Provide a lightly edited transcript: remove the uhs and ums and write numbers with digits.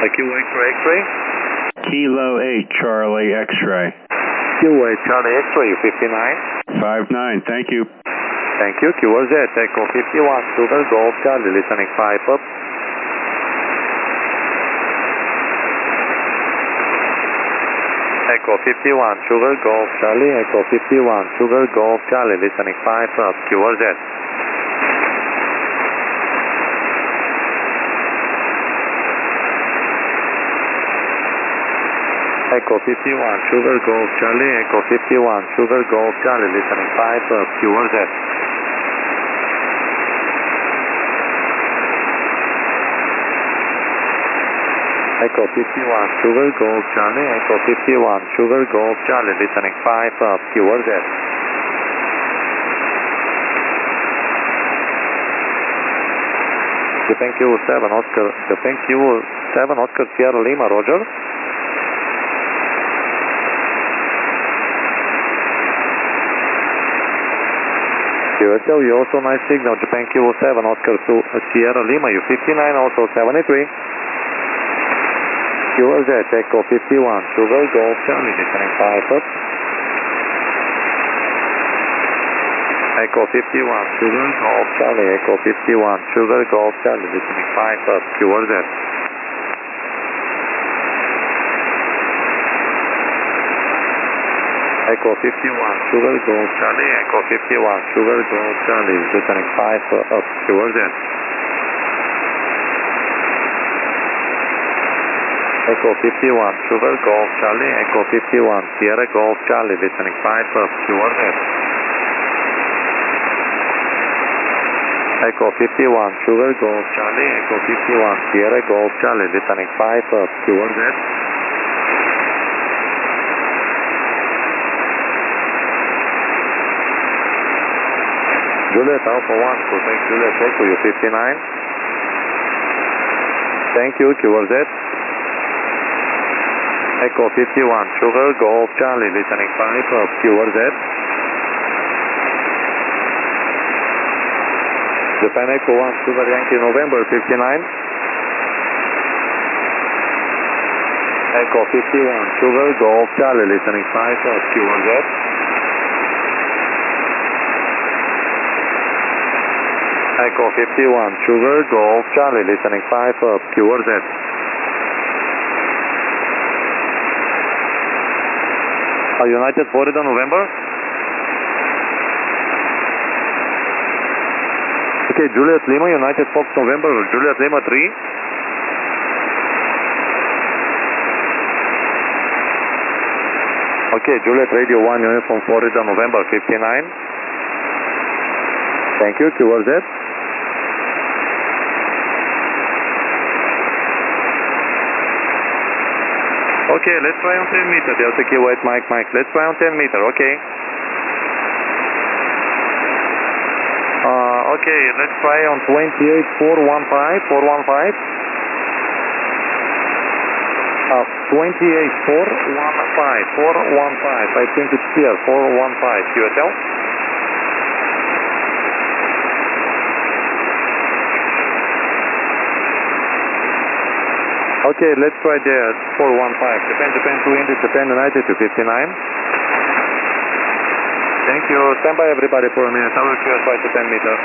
Kilo X-ray, X-ray. Kilo 8, Charlie, X-ray. Kilo 8, Charlie, X-ray, 59. 59, thank you. Thank you. QRZ, Echo 51, Sugar, Golf, Charlie, listening 5 up. Echo 51, Sugar, Golf, Charlie, Echo 51, Sugar, Golf, Charlie, listening 5 up, QRZ. Echo 51, Sugar, Golf, Charlie, Echo 51, Sugar, Golf, Charlie, listening 5 up, QRZ. Echo 51, Sugar, Golf, Charlie, Echo 51, Sugar, Golf, Charlie, listening 5 up, QRZ. Japan Q7, Oscar, Japan Q7, Oscar, Sierra Lima, Roger. QSL, you also nice signal, Japan Q7, Oscar, Sierra Lima, you 59, also 73. QRZ, Echo 51, Sugar, Golf, Charlie, listening 5 up. Echo 51, Sugar, Golf, Charlie, Echo 51, Sugar, Golf, Charlie, listening 5 up, QRZ. Echo 51, Sugar, Golf, Charlie, Echo 51, Sugar, Golf, Charlie, listening 5 up, QRZ. Echo 51, Sugar, Golf, Charlie, Echo 51, Sierra, Golf, Charlie, listening 5 up, QRZ. Echo 51, Sugar, Golf, Charlie, Echo 51, Sierra, Golf, Charlie, listening 5 up, QRZ. Juliet Alpha 1, Quebec Juliet Echo, you 59. Thank you, QRZ. Echo 51, Sugar, Golf, Charlie, listening 5 up, QRZ. Japan Echo 1, Sugar, Yankee, November 59. Echo 51, Sugar, Golf, Charlie, listening 5 up, QRZ. Echo 51, Sugar, Golf, Charlie, listening 5 up, QRZ. United Florida, November. Okay, Juliet Lima, United Fox, November, Juliet Lima 3. Okay, Juliet Radio 1, Uniform Florida, November 59. Thank you, QRZ. Okay, let's try on 10 meter, Delta Kilo 8, Mike, let's try on 10 meter, okay. Okay, let's try on 28, 415, 415. 28, 415, 415, I think it's here, 415, QSL. Okay, let's try there, 415, Japan 2 India, Japan United to 59. Thank you, stand by everybody for a minute, I will QSY to 10 meters.